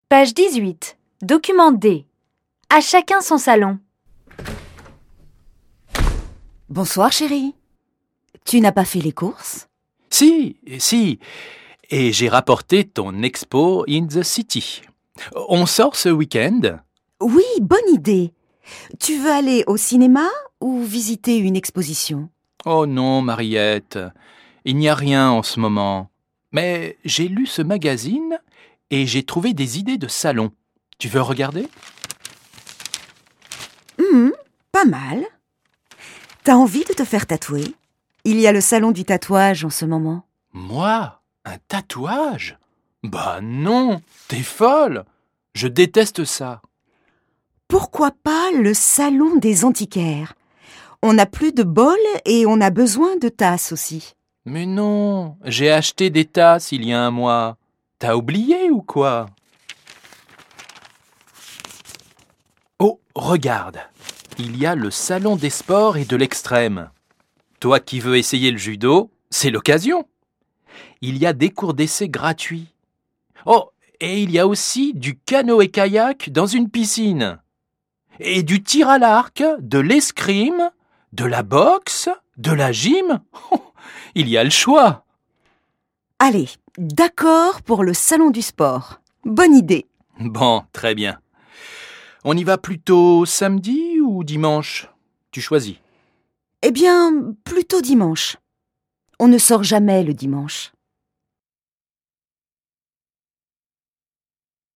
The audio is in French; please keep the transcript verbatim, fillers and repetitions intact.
Page dix-huit. Document D. À chacun son salon. Bonsoir chérie. Tu n'as pas fait les courses? Si, si. Et j'ai rapporté ton expo in the city. On sort ce week-end? Oui, bonne idée. Tu veux aller au cinéma ou visiter une exposition? Oh non, Mariette. Il n'y a rien en ce moment. Mais j'ai lu ce magazine et j'ai trouvé des idées de salon. Tu veux regarder? Hum, pas mal. T'as envie de te faire tatouer? Il y a le salon du tatouage en ce moment. Moi? Un tatouage? Bah non, t'es folle. Je déteste ça. Pourquoi pas le salon des antiquaires? On n'a plus de bols et on a besoin de tasses aussi. Mais non, j'ai acheté des tasses il y a un mois. T'as oublié ou quoi? Oh, regarde. Il y a le salon des sports et de l'extrême. Toi qui veux essayer le judo, c'est l'occasion. Il y a des cours d'essai gratuits. Oh, et il y a aussi du canoë-kayak dans une piscine. Et du tir à l'arc, de l'escrime, de la boxe, de la gym. Oh, il y a le choix. Allez, d'accord pour le salon du sport. Bonne idée. Bon, très bien. On y va plutôt samedi ou dimanche? Tu choisis. Eh bien, plutôt dimanche. On ne sort jamais le dimanche.